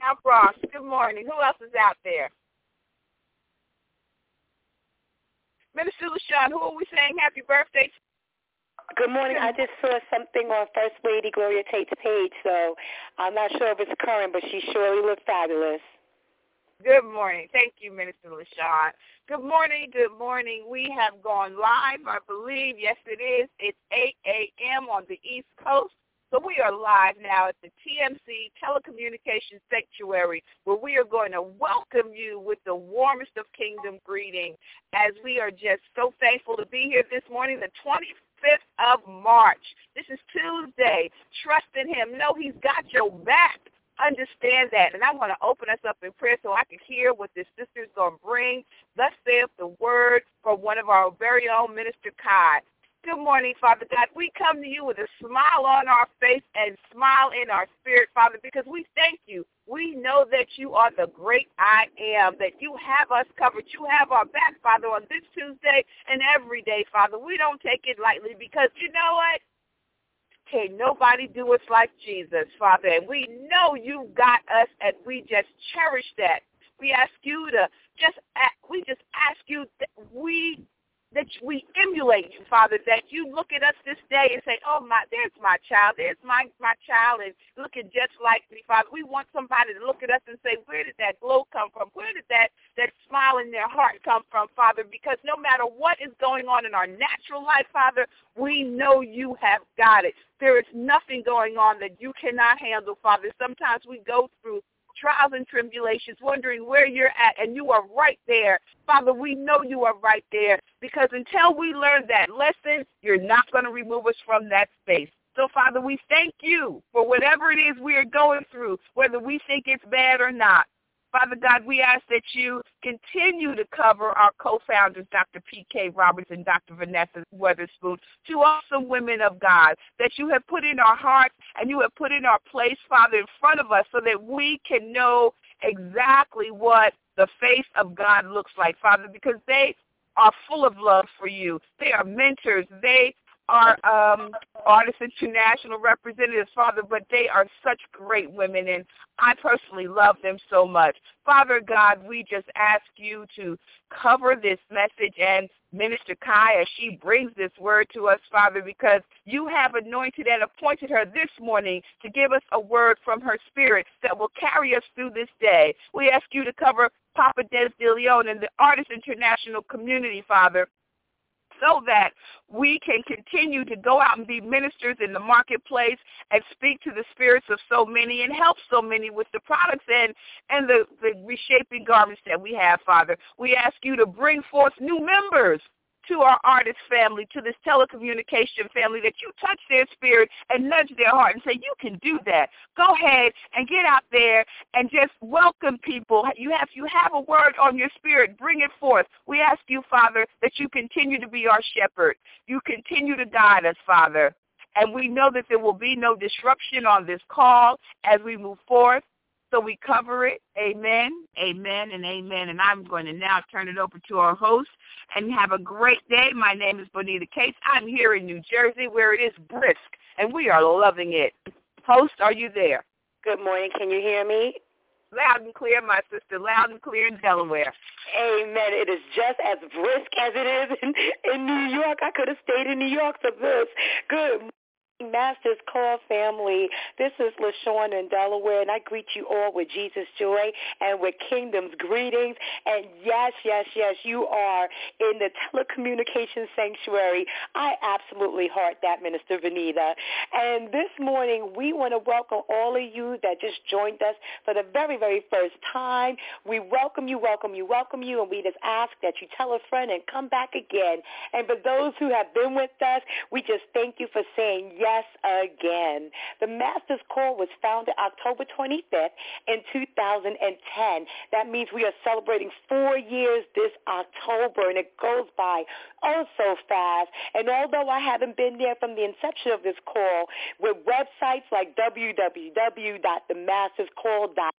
South Bronx. Good morning. Who else is out there? Minister LaShawn, who are we saying happy birthday to? Good morning. I just saw something on First Lady Gloria Tate's page, so I'm not sure if it's current, but she surely looked fabulous. Good morning. Thank you, Minister LaShawn. Good morning. Good morning. We have gone live, I believe. Yes, it is. It's 8 a.m. on the East Coast. So we are live now at the TMC Telecommunications Sanctuary, where we are going to welcome you with the warmest of kingdom greetings, as we are just so thankful to be here this morning, the 25th of March. This is Tuesday. Trust in him. Know he's got your back. Understand that. And I want to open us up in prayer so I can hear what this sister is going to bring. Thus saith the word from one of our very own, Minister Kai. Good morning, Father God. We come to you with a smile on our face and smile in our spirit, Father, because we thank you. We know that you are the great I am, that you have us covered. You have our back, Father, on this Tuesday and every day, Father. We don't take it lightly because you know what? Can't nobody do us like Jesus, Father. And we know you got us, and we just cherish that. We ask you to we ask you that we emulate you, Father, that you look at us this day and say, oh, there's my child, and looking just like me, Father. We want somebody to look at us and say, where did that glow come from? Where did that smile in their heart come from, Father? Because no matter what is going on in our natural life, Father, we know you have got it. There is nothing going on that you cannot handle, Father. Sometimes we go through trials and tribulations, wondering where you're at, and you are right there. Father, we know you are right there, because until we learn that lesson, you're not going to remove us from that space. So, Father, we thank you for whatever it is we are going through, whether we think it's bad or not. Father God, we ask that you continue to cover our co-founders, Dr. P.K. Roberts and Dr. Vanessa Weatherspoon, two awesome women of God that you have put in our hearts and you have put in our place, Father, in front of us so that we can know exactly what the face of God looks like, Father, because they are full of love for you. They are mentors. They are Artists International representatives, Father, but they are such great women, and I personally love them so much. Father God, we just ask you to cover this message and Minister Kai as she brings this word to us, Father, because you have anointed and appointed her this morning to give us a word from her spirit that will carry us through this day. We ask you to cover Papa Des De Leon and the Artists International community, Father, so that we can continue to go out and be ministers in the marketplace and speak to the spirits of so many and help so many with the products and the reshaping garments that we have, Father. We ask you to bring forth new members to our artist family, to this telecommunication family, that you touch their spirit and nudge their heart and say, you can do that. Go ahead and get out there and just welcome people. You have a word on your spirit. Bring it forth. We ask you, Father, that you continue to be our shepherd. You continue to guide us, Father. And we know that there will be no disruption on this call as we move forth. So we cover it. Amen, amen, and amen. And I'm going to now turn it over to our host. And have a great day. My name is Bonita Cates. I'm here in New Jersey where it is brisk, and we are loving it. Host, are you there? Good morning. Can you hear me? Loud and clear, my sister. Loud and clear in Delaware. Amen. It is just as brisk as it is in New York. I could have stayed in New York for this. Good morning, Master's Call family. This is LaShawn in Delaware, and I greet you all with Jesus' joy and with kingdom's greetings. And yes, you are in the telecommunications sanctuary. I absolutely heart that, Minister Vanita. And this morning, we want to welcome all of you that just joined us for the very, very first time. We welcome you, and we just ask that you tell a friend and come back again. And for those who have been with us, we just thank you for saying yes again. The Master's Call was founded October 25th in 2010. That means we are celebrating 4 years this October, and it goes by oh so fast. And although I haven't been there from the inception of this call, with websites like www.themasterscall.com,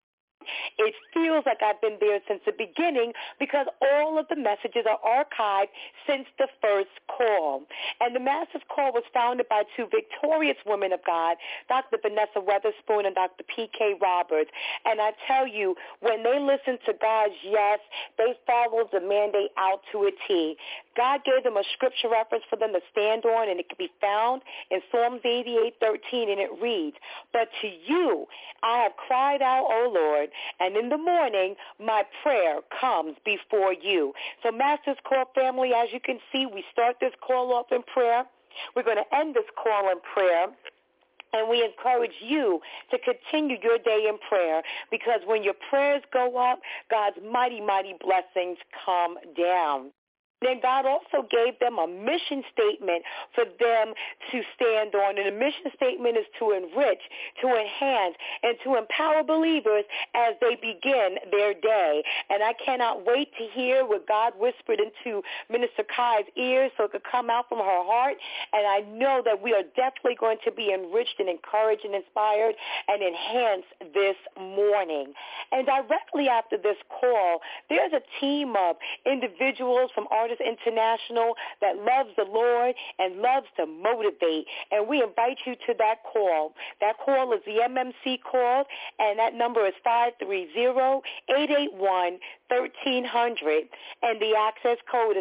It feels like I've been there since the beginning because all of the messages are archived since the first call. And the Master's Call was founded by two victorious women of God, Dr. Vanessa Weatherspoon and Dr. P.K. Roberts. And I tell you, when they listened to God's yes, they followed the mandate out to a T. God gave them a scripture reference for them to stand on, and it can be found in Psalms 88:13, and it reads, "But to you I have cried out, O Lord, and in the morning my prayer comes before you." So Master's Call family, as you can see, we start this call off in prayer. We're going to end this call in prayer. And we encourage you to continue your day in prayer, because when your prayers go up, God's mighty, mighty blessings come down. Then God also gave them a mission statement for them to stand on. And the mission statement is to enrich, to enhance, and to empower believers as they begin their day. And I cannot wait to hear what God whispered into Minister Kai's ears so it could come out from her heart. And I know that we are definitely going to be enriched and encouraged and inspired and enhanced this morning. And directly after this call, there's a team of individuals from Artists International that loves the Lord and loves to motivate, and we invite you to that call. That call is the MMC call, and that number is 530-881-1300, and the access code is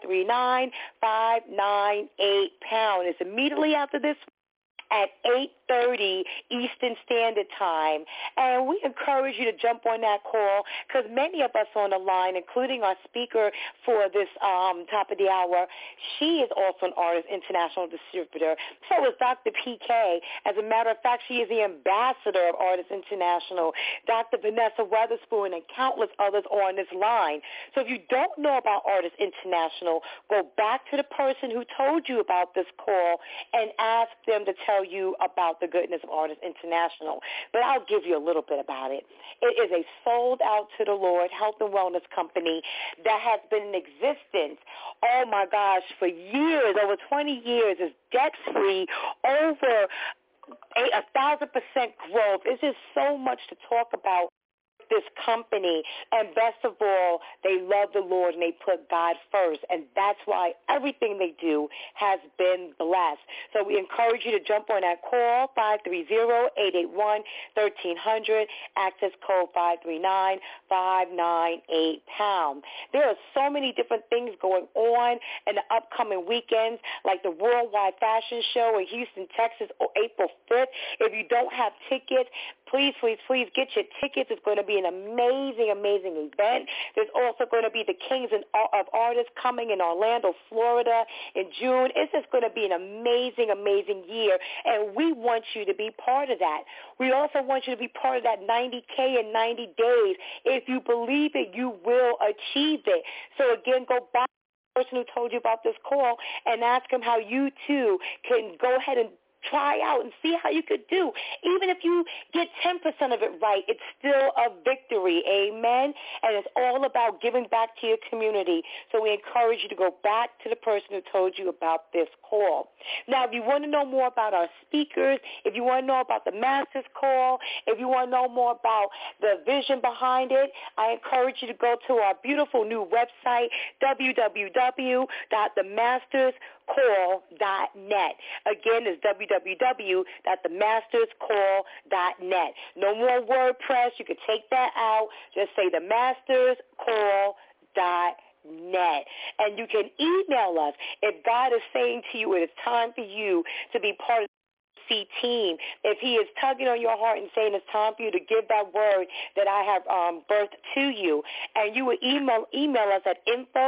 539-598#. It's immediately after this at 8:30 Eastern Standard Time. And we encourage you to jump on that call, because many of us on the line, including our speaker for this top of the hour, she is also an Artist International distributor. So is Dr. PK. As a matter of fact, she is the ambassador of Artists International, Dr. Vanessa Weatherspoon, and countless others on this line. So if you don't know about Artists International, go back to the person who told you about this call and ask them to tell you about the goodness of Artists International. But I'll give you a little bit about it. It is a sold out to the Lord health and wellness company that has been in existence, oh my gosh, for years, over 20 years. It's debt-free, over 1,000% growth. It's just so much to talk about this company, and best of all, they love the Lord and they put God first, and that's why everything they do has been blessed. So we encourage you to jump on that call, 530-881-1300, access code 539-598#. There are so many different things going on in the upcoming weekends, like the Worldwide Fashion Show in Houston, Texas, on April 5th. If you don't have tickets, please get your tickets. It's going to be an amazing, amazing event. There's also going to be the Kings of Artists coming in Orlando, Florida in June. It's just going to be an amazing, amazing year, and we want you to be part of that. We also want you to be part of that 90K in 90 days. If you believe it, you will achieve it. So again, go back to the person who told you about this call and ask him how you too can go ahead and try out and see how you could do. Even if you get 10% of it right, it's still a victory. Amen? And it's all about giving back to your community. So we encourage you to go back to the person who told you about this call. Now, if you want to know more about our speakers, if you want to know about the Master's Call, if you want to know more about the vision behind it, I encourage you to go to our beautiful new website, www.themasterscall.net. Again, it's www.themasterscall.net. No more WordPress. You can take that out. Just say themasterscall.net. And you can email us if God is saying to you it is time for you to be part of the team. If he is tugging on your heart and saying it's time for you to give that word that I have birthed to you, and you would email us at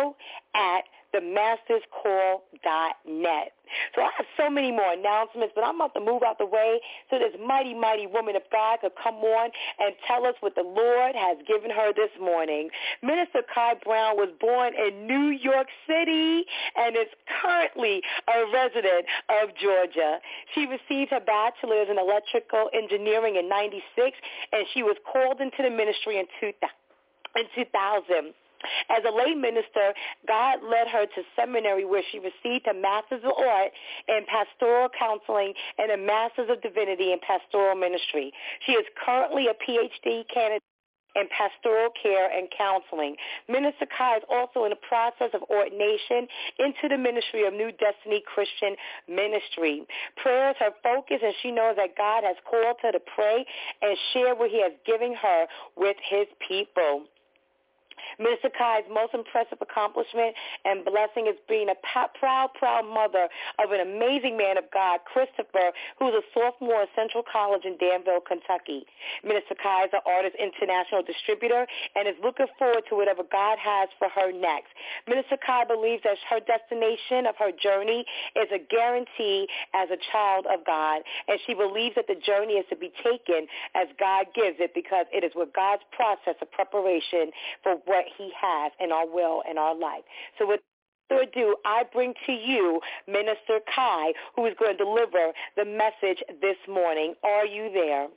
info@themasterscall.net. So I have so many more announcements, but I'm about to move out the way so this mighty, mighty woman of God could come on and tell us what the Lord has given her this morning. Minister Kai Brown was born in New York City and is currently a resident of Georgia. She received her bachelor's in electrical engineering in 96, and she was called into the ministry in 2000. As a lay minister, God led her to seminary where she received a Master's of Art in Pastoral Counseling and a Master's of Divinity in Pastoral Ministry. She is currently a PhD candidate in pastoral care and counseling. Minister Kai is also in the process of ordination into the ministry of New Destiny Christian Ministry. Prayer is her focus, and she knows that God has called her to pray and share what he has given her with his people. Minister Kai's most impressive accomplishment and blessing is being a proud mother of an amazing man of God, Christopher, who's a sophomore at Central College in Danville, Kentucky. Minister Kai is an Artist International distributor and is looking forward to whatever God has for her next. Minister Kai believes that her destination of her journey is a guarantee as a child of God, and she believes that the journey is to be taken as God gives it because it is with God's process of preparation for what he has in our will and our life. So with further ado, I bring to you Minister Kai, who is going to deliver the message this morning. Are you there?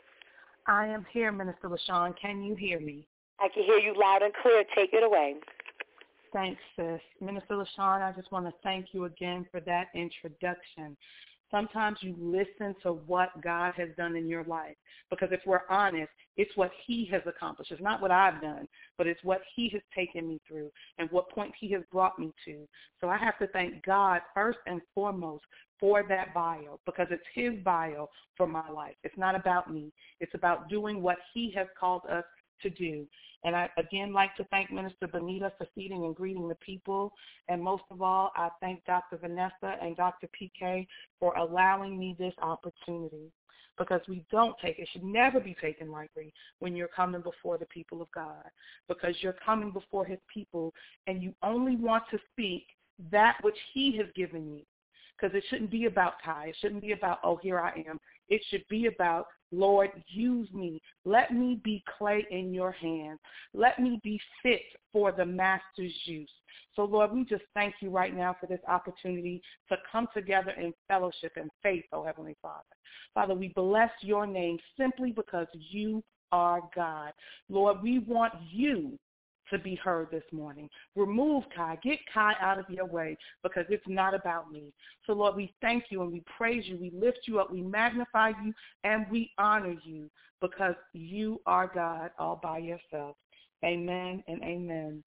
I am here, Minister LaShawn. Can you hear me? I can hear you loud and clear. Take it away. Thanks, sis. Minister LaShawn, I just want to thank you again for that introduction. Sometimes you listen to what God has done in your life, because if we're honest, it's what he has accomplished. It's not what I've done, but it's what he has taken me through and what point he has brought me to. So I have to thank God first and foremost for that bio, because it's his bio for my life. It's not about me. It's about doing what he has called us to do. And I, again, like to thank Minister Benita for feeding and greeting the people. And most of all, I thank Dr. Vanessa and Dr. PK for allowing me this opportunity, because we don't take it, should never be taken lightly when you're coming before the people of God, because you're coming before his people and you only want to speak that which he has given you. Because it shouldn't be about Kai. It shouldn't be about, oh, here I am. It should be about, Lord, use me. Let me be clay in your hands. Let me be fit for the master's use. So, Lord, we just thank you right now for this opportunity to come together in fellowship and faith, oh Heavenly Father. Father, we bless your name simply because you are God. Lord, we want you to be heard this morning. Remove Kai. Get Kai out of your way, because it's not about me. So, Lord, we thank you and we praise you. We lift you up. We magnify you and we honor you, because you are God all by yourself. Amen and amen.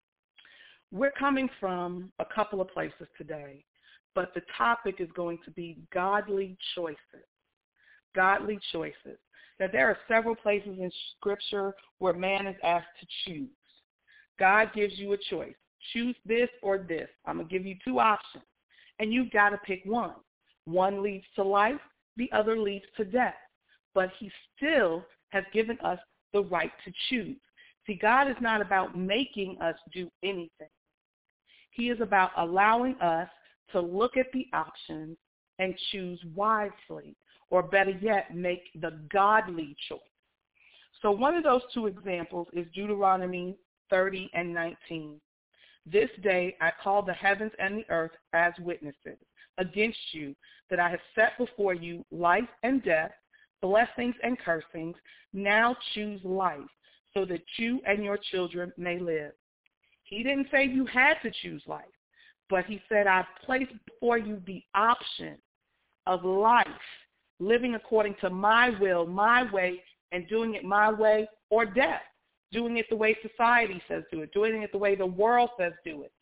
We're coming from a couple of places today, but the topic is going to be godly choices. Godly choices. Now, there are several places in Scripture where man is asked to choose. God gives you a choice. Choose this or this. I'm going to give you two options, and you've got to pick one. One leads to life, the other leads to death. But he still has given us the right to choose. See, God is not about making us do anything. He is about allowing us to look at the options and choose wisely, or better yet, make the godly choice. So one of those two examples is Deuteronomy 30 and 19. This day I call the heavens and the earth as witnesses against you, that I have set before you life and death, blessings and cursings. Now choose life, so that you and your children may live. He didn't say you had to choose life, but he said, I've placed before you the option of life, living according to my will, my way, and doing it my way, or death. Doing it the way society says do it, doing it the way the world says do it.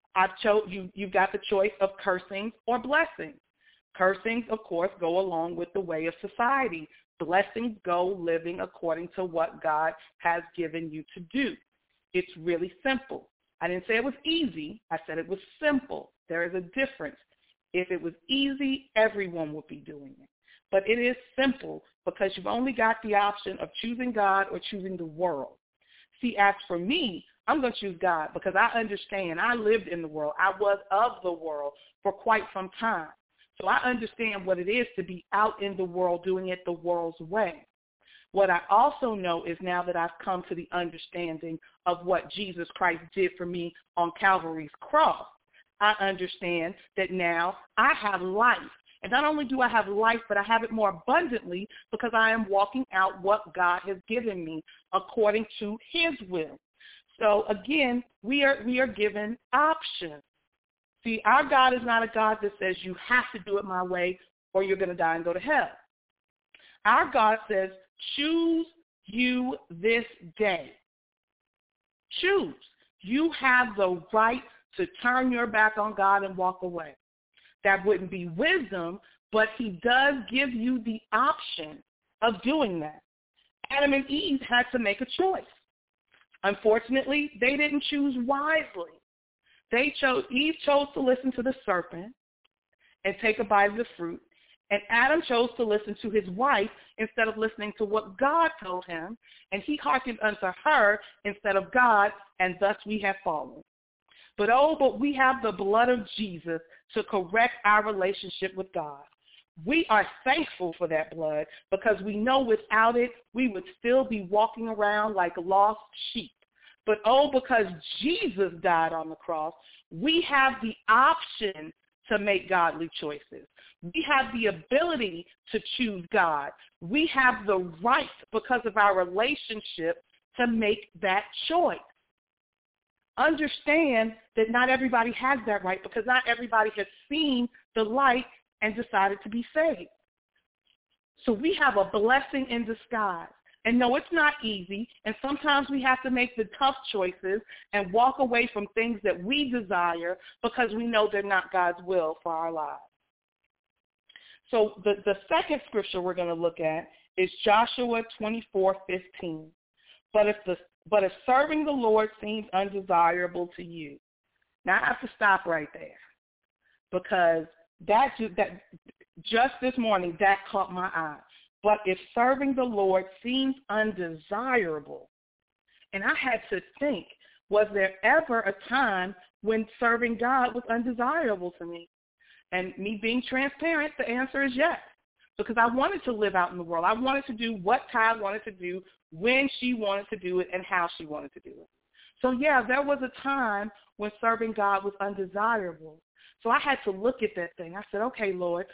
You've got the choice of cursings or blessings. Cursings, of course, go along with the way of society. Blessings go living according to what God has given you to do. It's really simple. I didn't say it was easy. I said it was simple. There is a difference. If it was easy, everyone would be doing it. But it is simple, because you've only got the option of choosing God or choosing the world. See, as for me, I'm going to choose God, because I understand. I lived in the world. I was of the world for quite some time. So I understand what it is to be out in the world doing it the world's way. What I also know is, now that I've come to the understanding of what Jesus Christ did for me on Calvary's cross, I understand that now I have life. And not only do I have life, but I have it more abundantly, because I am walking out what God has given me according to his will. So again, we are given options. See, our God is not a God that says you have to do it my way or you're going to die and go to hell. Our God says choose you this day. Choose. You have the right to turn your back on God and walk away. That wouldn't be wisdom, but he does give you the option of doing that. Adam and Eve had to make a choice. Unfortunately, they didn't choose wisely. Eve chose to listen to the serpent and take a bite of the fruit, and Adam chose to listen to his wife instead of listening to what God told him, and he hearkened unto her instead of God, and thus we have fallen. But we have the blood of Jesus to correct our relationship with God. We are thankful for that blood because we know without it, we would still be walking around like lost sheep. But because Jesus died on the cross, we have the option to make godly choices. We have the ability to choose God. We have the right, because of our relationship, to make that choice. Understand that not everybody has that right because not everybody has seen the light and decided to be saved. So we have a blessing in disguise. And no, it's not easy, and sometimes we have to make the tough choices and walk away from things that we desire because we know they're not God's will for our lives. So the second scripture we're going to look at is Joshua 24:15. But if serving the Lord seems undesirable to you, now I have to stop right there because that just this morning that caught my eye. But if serving the Lord seems undesirable, and I had to think, was there ever a time when serving God was undesirable to me? And me being transparent, the answer is yes, because I wanted to live out in the world. I wanted to do what Ty wanted to do, when she wanted to do it, and how she wanted to do it. So, yeah, there was a time when serving God was undesirable. So I had to look at that thing. I said, okay, Lord.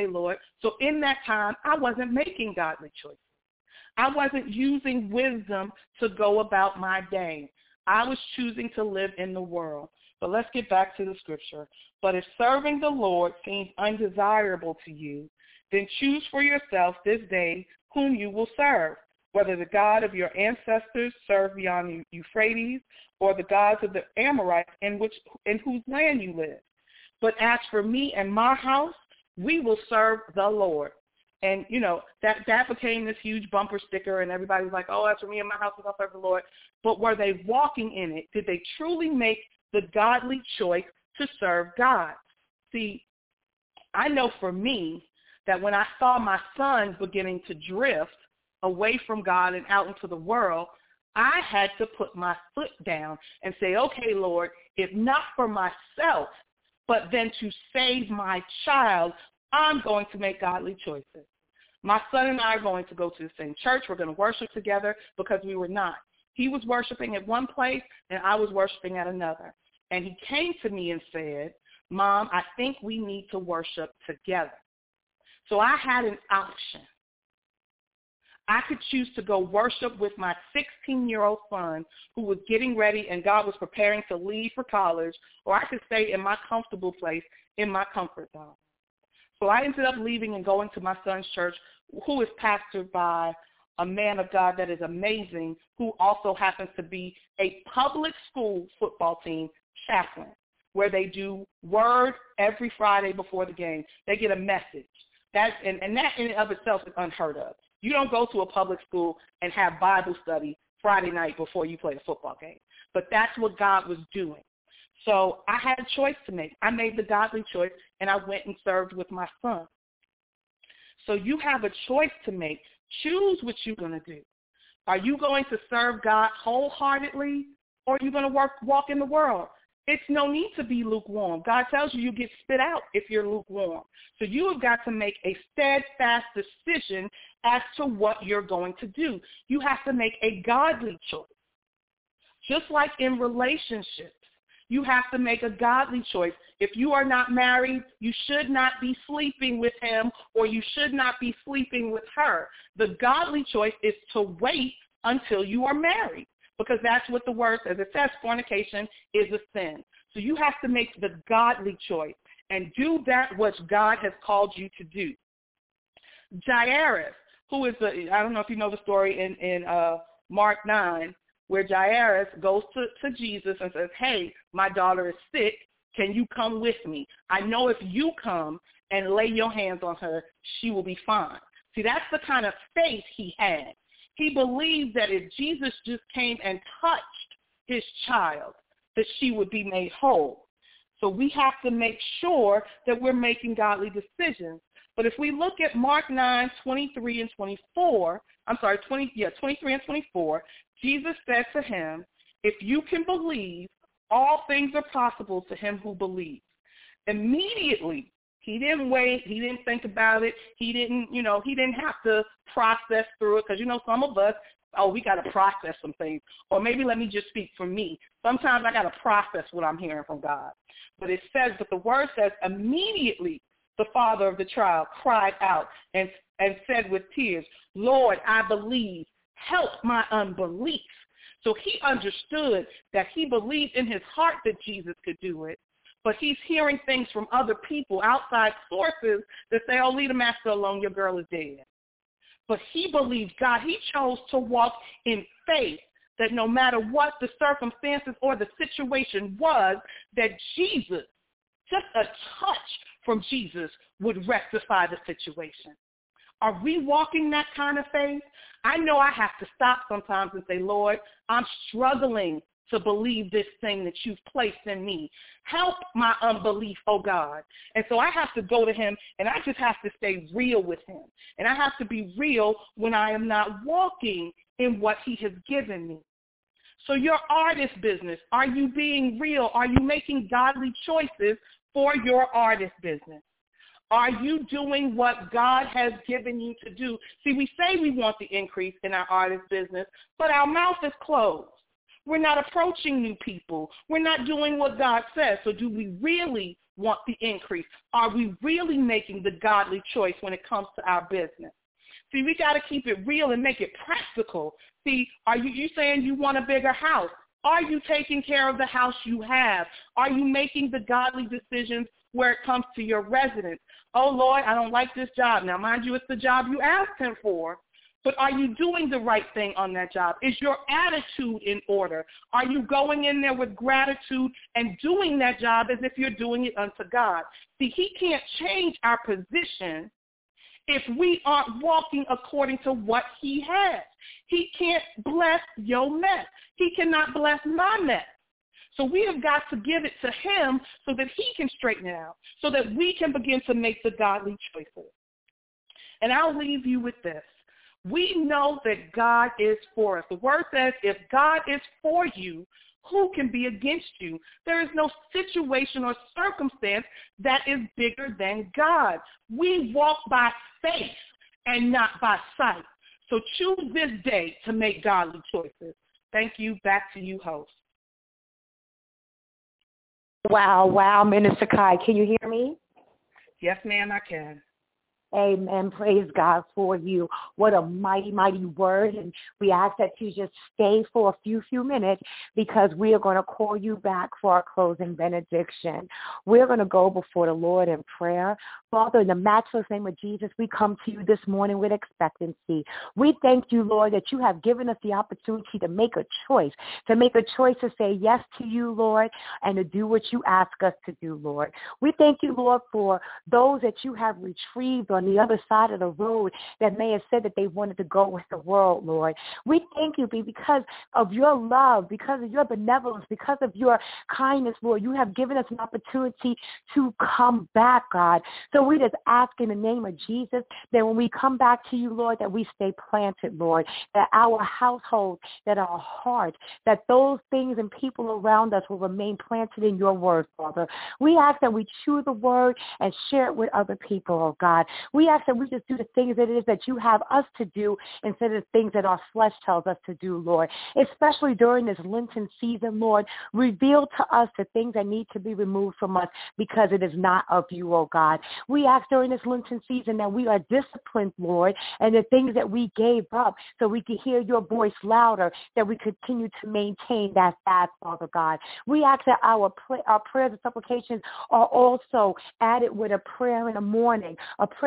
So in that time, I wasn't making godly choices. I wasn't using wisdom to go about my day. I was choosing to live in the world. But let's get back to the scripture. But if serving the Lord seems undesirable to you, then choose for yourself this day whom you will serve, whether the God of your ancestors served beyond Euphrates or the gods of the Amorites in whose land you live. But as for me and my house, we will serve the Lord. And, that became this huge bumper sticker, and everybody was like, oh, as for me and my house, we'll serve the Lord. But were they walking in it? Did they truly make the godly choice to serve God? See, I know for me that when I saw my son beginning to drift away from God and out into the world, I had to put my foot down and say, okay, Lord, if not for myself, but then to save my child, I'm going to make godly choices. My son and I are going to go to the same church. We're going to worship together because we were not. He was worshiping at one place, and I was worshiping at another. And he came to me and said, Mom, I think we need to worship together. So I had an option. I could choose to go worship with my 16-year-old son who was getting ready and God was preparing to leave for college, or I could stay in my comfortable place in my comfort zone. So I ended up leaving and going to my son's church, who is pastored by a man of God that is amazing, who also happens to be a public school football team chaplain, where they do word every Friday before the game. They get a message. That in and of itself is unheard of. You don't go to a public school and have Bible study Friday night before you play a football game. But that's what God was doing. So I had a choice to make. I made the godly choice, and I went and served with my son. So you have a choice to make. Choose what you're going to do. Are you going to serve God wholeheartedly, or are you going to walk in the world? It's no need to be lukewarm. God tells you get spit out if you're lukewarm. So you have got to make a steadfast decision as to what you're going to do. You have to make a godly choice. Just like in relationships, you have to make a godly choice. If you are not married, you should not be sleeping with him, or you should not be sleeping with her. The godly choice is to wait until you are married, because that's what the word says. It says fornication is a sin. So you have to make the godly choice and do that which God has called you to do. Jairus who is I don't know if you know the story in Mark 9, where Jairus goes to Jesus and says, hey, my daughter is sick. Can you come with me? I know if you come and lay your hands on her, she will be fine. See, that's the kind of faith he had. He believed that if Jesus just came and touched his child, that she would be made whole. So we have to make sure that we're making godly decisions. But if we look at Mark 9, 23 and 24, 23 and 24, Jesus said to him, if you can believe, all things are possible to him who believes. Immediately, he didn't wait. He didn't think about it. He didn't have to process through it, because, some of us, we got to process some things. Or maybe let me just speak for me. Sometimes I got to process what I'm hearing from God. But the word says, immediately the father of the child cried out and said with tears, Lord, I believe. Help my unbelief. So he understood that he believed in his heart that Jesus could do it. But he's hearing things from other people, outside sources, that say, oh, leave the master alone, your girl is dead. But he believed God. He chose to walk in faith that no matter what the circumstances or the situation was, that Jesus, just a touch from Jesus, would rectify the situation. Are we walking that kind of faith? I know I have to stop sometimes and say, Lord, I'm struggling to believe this thing that you've placed in me. Help my unbelief, oh God. And so I have to go to him, and I just have to stay real with him. And I have to be real when I am not walking in what he has given me. So your artist business, are you being real? Are you making godly choices for your artist business? Are you doing what God has given you to do? See, we say we want the increase in our artist business, but our mouth is closed. We're not approaching new people. We're not doing what God says. So do we really want the increase? Are we really making the godly choice when it comes to our business? See, we got to keep it real and make it practical. See, are you saying you want a bigger house? Are you taking care of the house you have? Are you making the godly decisions where it comes to your residents? Oh, Lord, I don't like this job. Now, mind you, it's the job you asked him for. But are you doing the right thing on that job? Is your attitude in order? Are you going in there with gratitude and doing that job as if you're doing it unto God? See, he can't change our position if we aren't walking according to what he has. He can't bless your mess. He cannot bless my mess. So we have got to give it to him so that he can straighten it out, so that we can begin to make the godly choices. And I'll leave you with this. We know that God is for us. The word says, if God is for you, who can be against you? There is no situation or circumstance that is bigger than God. We walk by faith and not by sight. So choose this day to make godly choices. Thank you. Back to you, host. Wow, Minister Kai. Can you hear me? Yes, ma'am, I can. Amen. Praise God for you. What a mighty, mighty word. And we ask that you just stay for a few minutes, because we are going to call you back for our closing benediction. We're going to go before the Lord in prayer. Father, in the matchless name of Jesus, we come to you this morning with expectancy. We thank you, Lord, that you have given us the opportunity to make a choice to say yes to you, Lord, and to do what you ask us to do, Lord. We thank you, Lord, for those that you have retrieved on the other side of the road that may have said that they wanted to go with the world, Lord. We thank you because of your love, because of your benevolence, because of your kindness, Lord. You have given us an opportunity to come back, God. So we just ask in the name of Jesus that when we come back to you, Lord, that we stay planted, Lord, that our household, that our heart, that those things and people around us will remain planted in your word, Father. We ask that we chew the word and share it with other people, oh God. We ask that we just do the things that it is that you have us to do instead of the things that our flesh tells us to do, Lord. Especially during this Lenten season, Lord, reveal to us the things that need to be removed from us because it is not of you, oh God. We ask during this Lenten season that we are disciplined, Lord, and the things that we gave up so we could hear your voice louder, that we continue to maintain that fast, Father God. We ask that our prayers and supplications are also added with a prayer in the morning, a prayer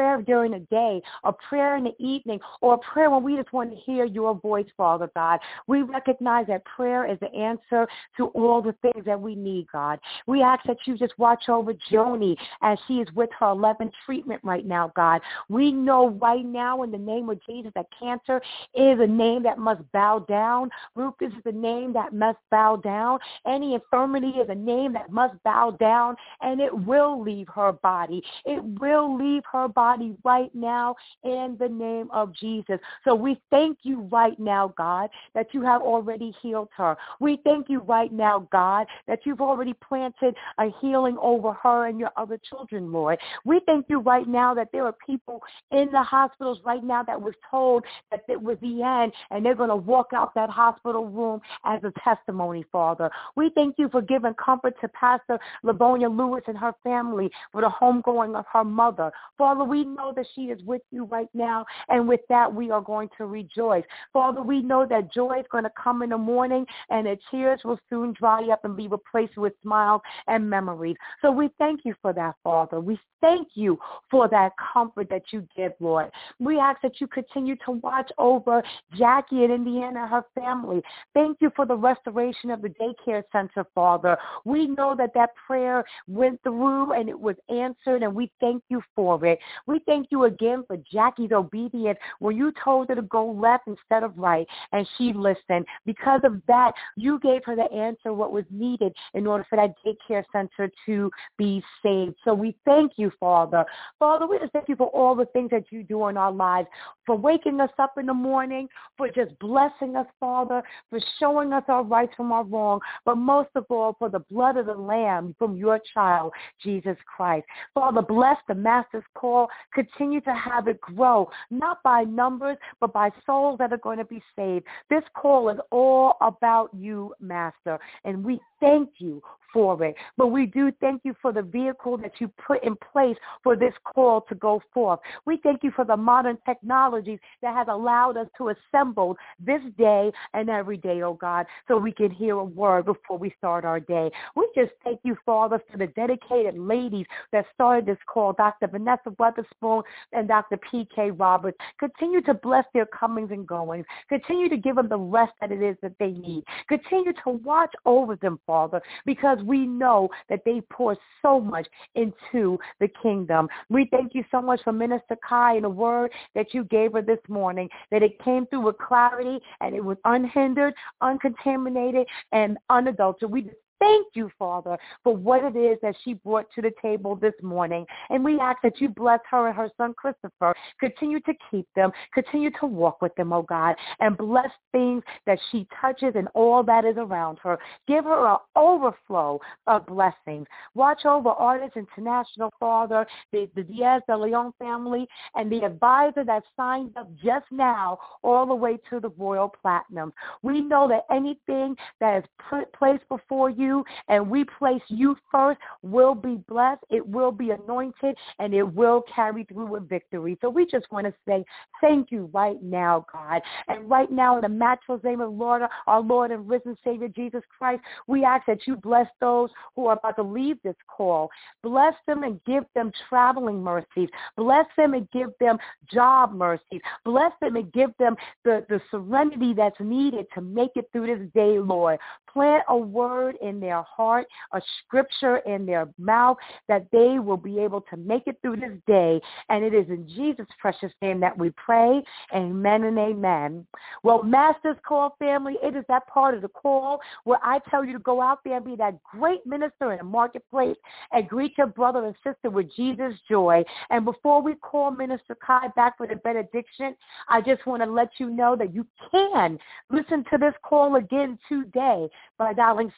prayer during the day, a prayer in the evening, or a prayer when we just want to hear your voice, Father God. We recognize that prayer is the answer to all the things that we need, God. We ask that you just watch over Joni as she is with her 11th treatment right now, God. We know right now in the name of Jesus that cancer is a name that must bow down. Lupus is a name that must bow down. Any infirmity is a name that must bow down, and it will leave her body. It will leave her body right now in the name of Jesus. So we thank you right now, God, that you have already healed her. We thank you right now, God, that you've already planted a healing over her and your other children, Lord. We thank you right now that there are people in the hospitals right now that was told that it was the end, and they're going to walk out that hospital room as a testimony, Father. We thank you for giving comfort to Pastor Livonia Lewis and her family for the homegoing of her mother. Father, we know that she is with you right now, and with that we are going to rejoice. Father, we know that joy is going to come in the morning, and the tears will soon dry up and be replaced with smiles and memories. So we thank you for that, Father. We thank you for that comfort that you give, Lord. We ask that you continue to watch over Jackie in Indiana and her family. Thank you for the restoration of the daycare center, Father. We know that that prayer went through and it was answered, and we thank you for it. We thank you again for Jackie's obedience when you told her to go left instead of right, and she listened. Because of that, you gave her the answer, what was needed in order for that daycare center to be saved. So we thank you, Father. Father, we just thank you for all the things that you do in our lives, for waking us up in the morning, for just blessing us, Father, for showing us our rights from our wrong, but most of all, for the blood of the Lamb from your child, Jesus Christ. Father, bless the Master's Call. Continue to have it grow, not by numbers, but by souls that are going to be saved. This call is all about you, Master, and we thank you for it. But we do thank you for the vehicle that you put in place for this call to go forth. We thank you for the modern technologies that has allowed us to assemble this day and every day, oh God, so we can hear a word before we start our day. We just thank you, Father, for the dedicated ladies that started this call, Dr. Vanessa Weatherspoon and Dr. P.K. Roberts. Continue to bless their comings and goings. Continue to give them the rest that it is that they need. Continue to watch over them, Father, because we know that they pour so much into the kingdom. We thank you so much for Minister Kai and the word that you gave her this morning, that it came through with clarity and it was unhindered, uncontaminated, and unadulterated. We thank you, Father, for what it is that she brought to the table this morning. And we ask that you bless her and her son, Christopher. Continue to keep them. Continue to walk with them, oh God, and bless things that she touches and all that is around her. Give her an overflow of blessings. Watch over Artists International, Father, the Diaz de Leon family, and the advisor that signed up just now all the way to the Royal Platinum. We know that anything that is placed before you, and we place you first, will be blessed, it will be anointed, and it will carry through with victory. So we just want to say thank you right now, God. And right now, in the matchless name of Lord, our Lord and risen Savior Jesus Christ, we ask that you bless those who are about to leave this call. Bless them and give them traveling mercies. Bless them and give them job mercies. Bless them and give them the serenity that's needed to make it through this day, Lord. Plant a word in their heart, a scripture in their mouth, that they will be able to make it through this day. And it is in Jesus' precious name that we pray. Amen and amen. Well, Master's Call family, it is that part of the call where I tell you to go out there and be that great minister in the marketplace and greet your brother and sister with Jesus' joy. And before we call Minister Kai back for the benediction, I just want to let you know that you can listen to this call again today by dialing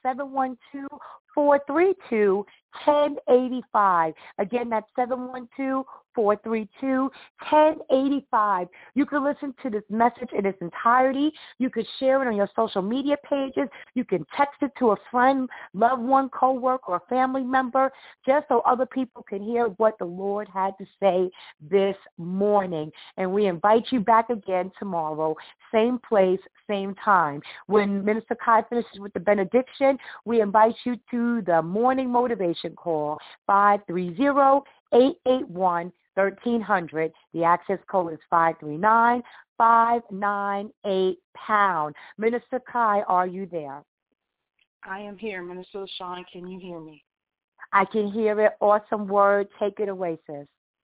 712-432-1085. Again, that's 712-432-1085. You can listen to this message in its entirety. You can share it on your social media pages. You can text it to a friend, loved one, coworker, or family member, just so other people can hear what the Lord had to say this morning. And we invite you back again tomorrow, same place, same time. When Minister Kai finishes with the benediction, we invite you to the morning motivation call, 530-881-3585. 1300. The access code is 539-598#. Minister Kai, are you there? I am here. Minister LaShawn, can you hear me? I can hear it. Awesome word. Take it away, sis.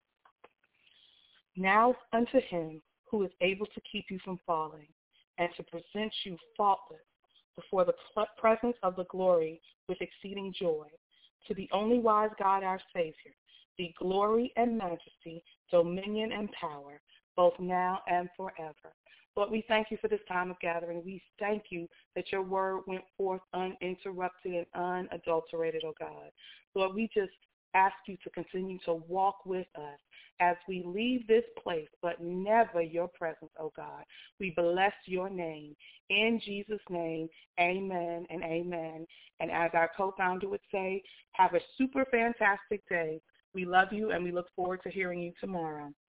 Now unto him who is able to keep you from falling and to present you faultless before the presence of the glory with exceeding joy, to the only wise God our Savior, be glory and majesty, dominion and power, both now and forever. Lord, we thank you for this time of gathering. We thank you that your word went forth uninterrupted and unadulterated, oh God. Lord, we just ask you to continue to walk with us as we leave this place, but never your presence, oh God. We bless your name. In Jesus' name, amen and amen. And as our co-founder would say, have a super fantastic day. We love you, and we look forward to hearing you tomorrow.